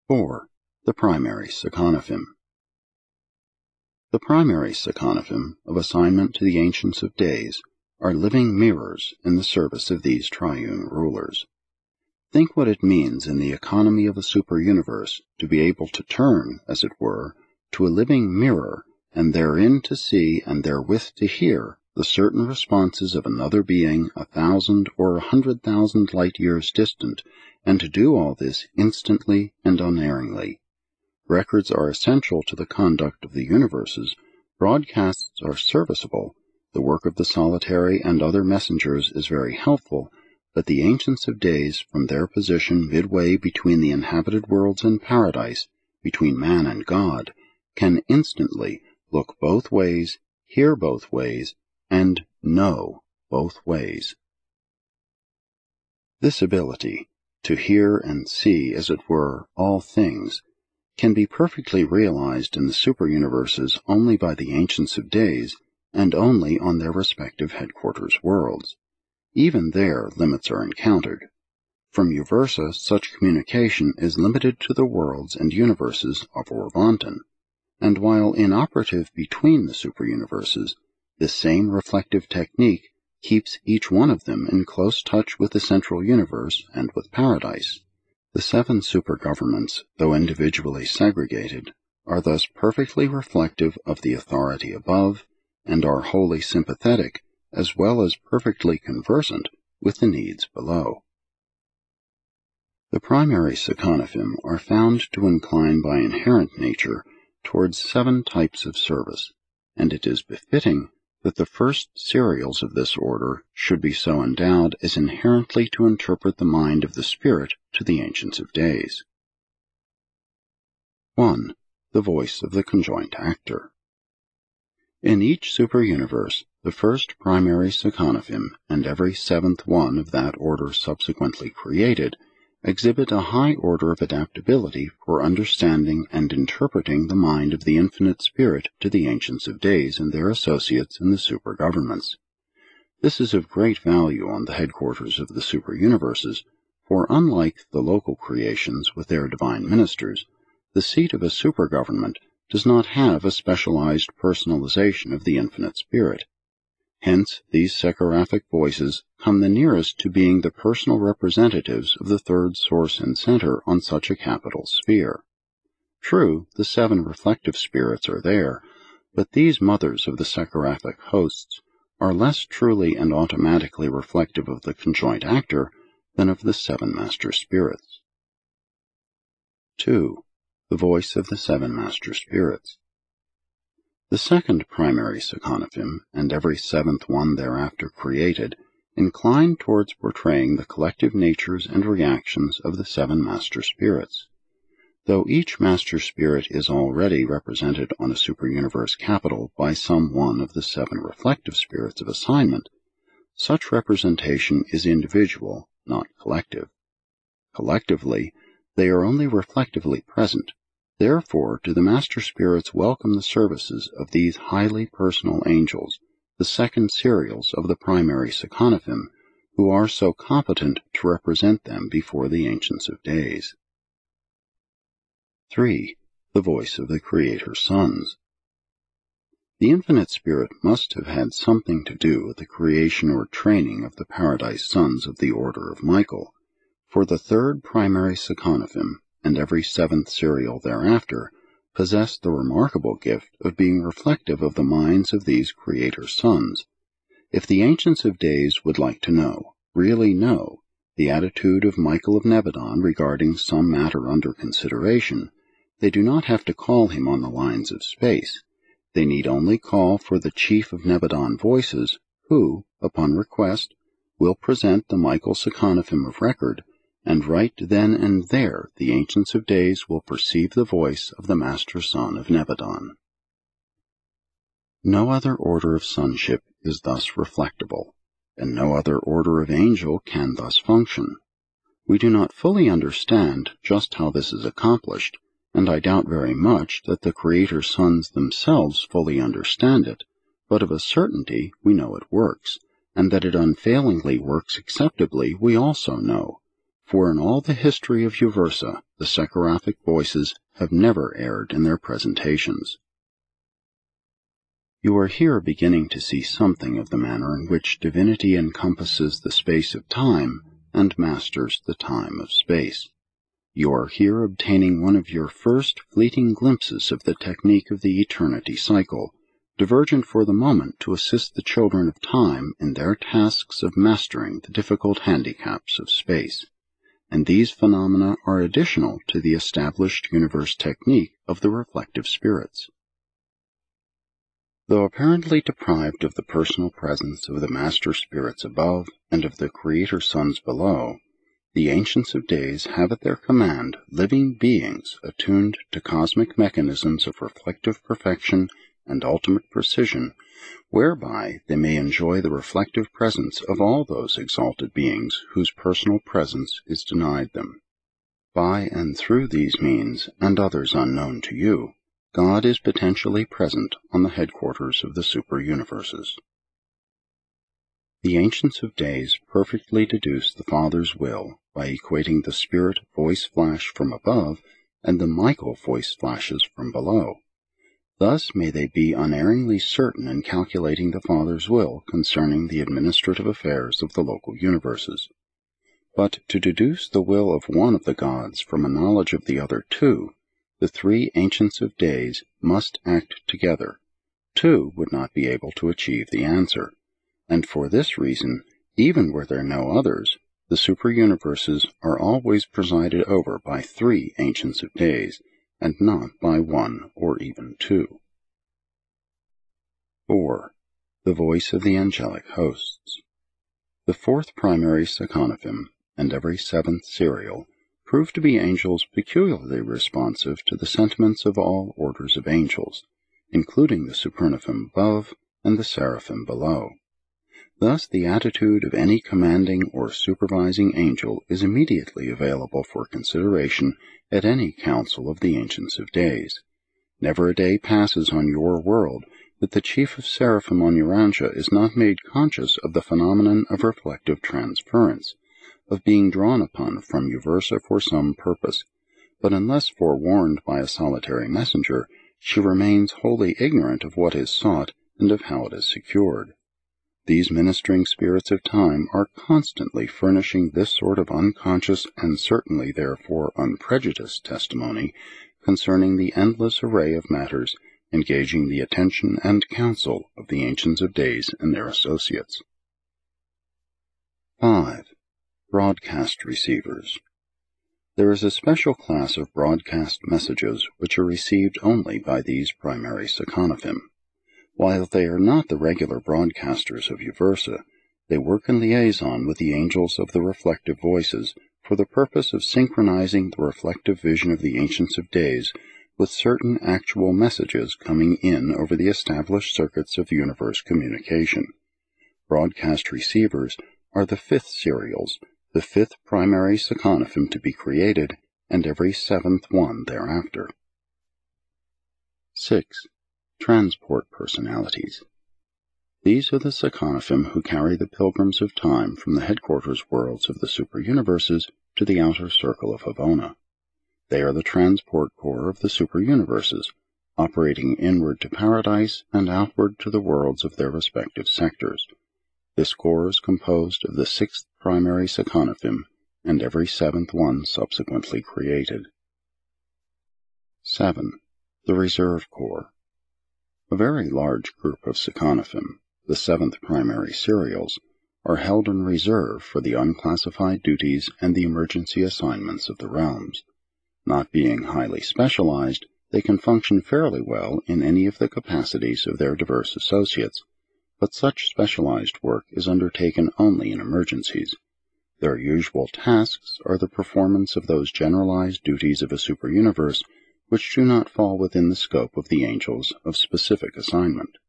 4. The primary Sekanophim. The primary Sekanophim of assignment to the Ancients of Days are living mirrors in the service of these triune rulers. Think what it means in the economy of a super-universe to be able to turn, as it were, to a living mirror, and therein to see and therewith to hear the certain responses of another being 1,000 or 100,000 light-years distant, and to do all this instantly and unerringly. Records are essential to the conduct of the universes, broadcasts are serviceable, the work of the solitary and other messengers is very helpful, but the Ancients of Days, from their position midway between the inhabited worlds and paradise, between man and God, can instantly look both ways, hear both ways, and know both ways. This ability, to hear and see, as it were, all things, can be perfectly realized in the super-universes only by the Ancients of Days, and only on their respective headquarters worlds. Even there limits are encountered. From Uversa such communication is limited to the worlds and universes of Orvonton, and while inoperative between the super-universes, this same reflective technique keeps each one of them in close touch with the central universe and with paradise. The 7 super-governments, though individually segregated, are thus perfectly reflective of the authority above, and are wholly sympathetic, as well as perfectly conversant with the needs below. The primary Sekanophim are found to incline by inherent nature towards 7 types of service, and it is befitting that the first serials of this order should be so endowed as inherently to interpret the mind of the spirit to the Ancients of Days. 1. The voice of the conjoint actor. In each super-universe, the first primary Sekanophim and every 7th one of that order subsequently created exhibit a high order of adaptability for understanding and interpreting the mind of the infinite spirit to the Ancients of Days and their associates in the super-governments. This is of great value on the headquarters of the super-universes, for unlike the local creations with their divine ministers, the seat of a super-government does not have a specialized personalization of the infinite spirit. Hence, these Sekaraphic voices come the nearest to being the personal representatives of the third source and center on such a capital sphere. True, the 7 reflective spirits are there, but these mothers of the Sekaraphic hosts are less truly and automatically reflective of the conjoint actor than of the 7 master spirits. 2. The voice of the 7 master spirits. The second primary Sekanophim, and every 7th one thereafter created, incline towards portraying the collective natures and reactions of the 7 master spirits. Though each master spirit is already represented on a super-universe capital by some one of the 7 reflective spirits of assignment, such representation is individual, not collective. Collectively, they are only reflectively present. Therefore do the master spirits welcome the services of these highly personal angels, the second serials of the primary Sekanophim, who are so competent to represent them before the Ancients of Days. 3. The voice of the Creator's sons. The infinite spirit must have had something to do with the creation or training of the paradise sons of the order of Michael, for the third primary Sekanophim and every 7th serial thereafter, possess the remarkable gift of being reflective of the minds of these Creator sons. If the Ancients of Days would like to know, really know, the attitude of Michael of Nebadon regarding some matter under consideration, they do not have to call him on the lines of space. They need only call for the chief of Nebadon voices, who, upon request, will present the Michael Sekanophim of record, and right then and there the Ancients of Days will perceive the voice of the Master Son of Nebadon. No other order of sonship is thus reflectable, and no other order of angel can thus function. We do not fully understand just how this is accomplished, and I doubt very much that the Creator's sons themselves fully understand it, but of a certainty we know it works, and that it unfailingly works acceptably we also know, For in all the history of Uversa, the Sekiraphic voices have never erred in their presentations. You are here beginning to see something of the manner in which divinity encompasses the space of time and masters the time of space. You are here obtaining one of your first fleeting glimpses of the technique of the eternity cycle, divergent for the moment to assist the children of time in their tasks of mastering the difficult handicaps of space. And these phenomena are additional to the established universe technique of the reflective spirits. Though apparently deprived of the personal presence of the master spirits above and of the creator sons below, the Ancients of Days have at their command living beings attuned to cosmic mechanisms of reflective perfection and ultimate precision, whereby they may enjoy the reflective presence of all those exalted beings whose personal presence is denied them. By and through these means, and others unknown to you, God is potentially present on the headquarters of the super-universes. The Ancients of Days perfectly deduce the Father's will by equating the Spirit voice flash from above and the Michael voice flashes from below. Thus may they be unerringly certain in calculating the Father's will concerning the administrative affairs of the local universes. But to deduce the will of one of the gods from a knowledge of the other two, the three Ancients of Days must act together. Two would not be able to achieve the answer, and for this reason, even were there no others, the super-universes are always presided over by three Ancients of Days, and not by one or even two. 4. The voice of the angelic hosts. The fourth primary Sekanophim and every seventh serial prove to be angels peculiarly responsive to the sentiments of all orders of angels, including the Supernophim above and the Seraphim below. Thus the attitude of any commanding or supervising angel is immediately available for consideration at any council of the Ancients of Days. Never a day passes on your world that the chief of Seraphim on Urantia is not made conscious of the phenomenon of reflective transference, of being drawn upon from Uversa for some purpose, but unless forewarned by a solitary messenger, she remains wholly ignorant of what is sought and of how it is secured. These ministering spirits of time are constantly furnishing this sort of unconscious and certainly therefore unprejudiced testimony concerning the endless array of matters engaging the attention and counsel of the Ancients of Days and their associates. 5. Broadcast receivers. There is a special class of broadcast messages which are received only by these primary Sekanophim. While they are not the regular broadcasters of Uversa, they work in liaison with the angels of the reflective voices for the purpose of synchronizing the reflective vision of the Ancients of Days with certain actual messages coming in over the established circuits of universe communication. Broadcast receivers are the fifth serials, the fifth primary Sekanophim to be created, and every seventh one thereafter. 6. Transport personalities. These are the Sekanophim who carry the pilgrims of time from the headquarters worlds of the super-universes to the outer circle of Havona. They are the transport corps of the super-universes, operating inward to paradise and outward to the worlds of their respective sectors. This corps is composed of the sixth primary Sekanophim and every seventh one subsequently created. 7. The Reserve Corps. A very large group of Sekanophim, the seventh primary serials, are held in reserve for the unclassified duties and the emergency assignments of the realms. Not being highly specialized, they can function fairly well in any of the capacities of their diverse associates, but such specialized work is undertaken only in emergencies. Their usual tasks are the performance of those generalized duties of a superuniverse which do not fall within the scope of the angels of specific assignment.